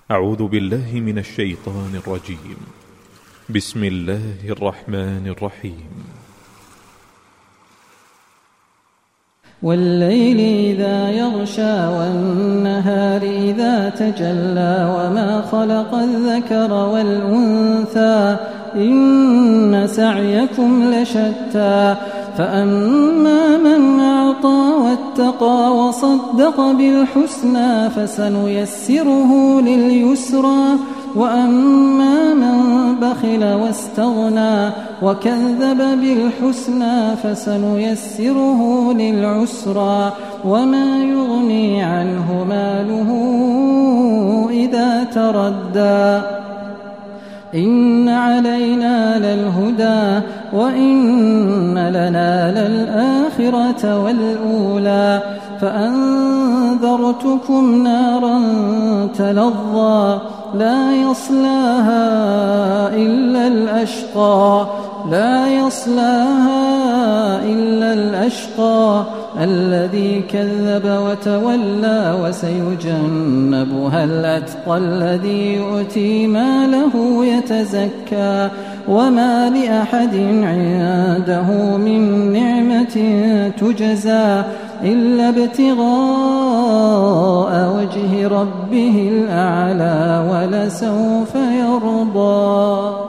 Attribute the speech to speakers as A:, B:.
A: أعوذ بالله من الشيطان الرجيم. بسم الله الرحمن الرحيم.
B: والليل إذا يغشى والنهار إذا تجلى وما خلق الذكر والأنثى إن سعيكم لشتى فأما من أعطى واتقى وصدق بالحسنى فسنيسره لليسرى وأما من بخل واستغنى وكذب بالحسنى فسنيسره للعسرى وما يغني عنه ماله إذا تردى إن علينا للهدى وإن لنا للآخرة والأولى فأنذرتكم نارا تلظى لا يصلاها إلا الأشقى الذي كذب وتولى وسيجنبها الأتقى الذي يؤتي ماله يتزكى وما لأحد عنده من نعمة تجزى إلا ابتغاء وجه ربه الأعلى ولسوف يرضى.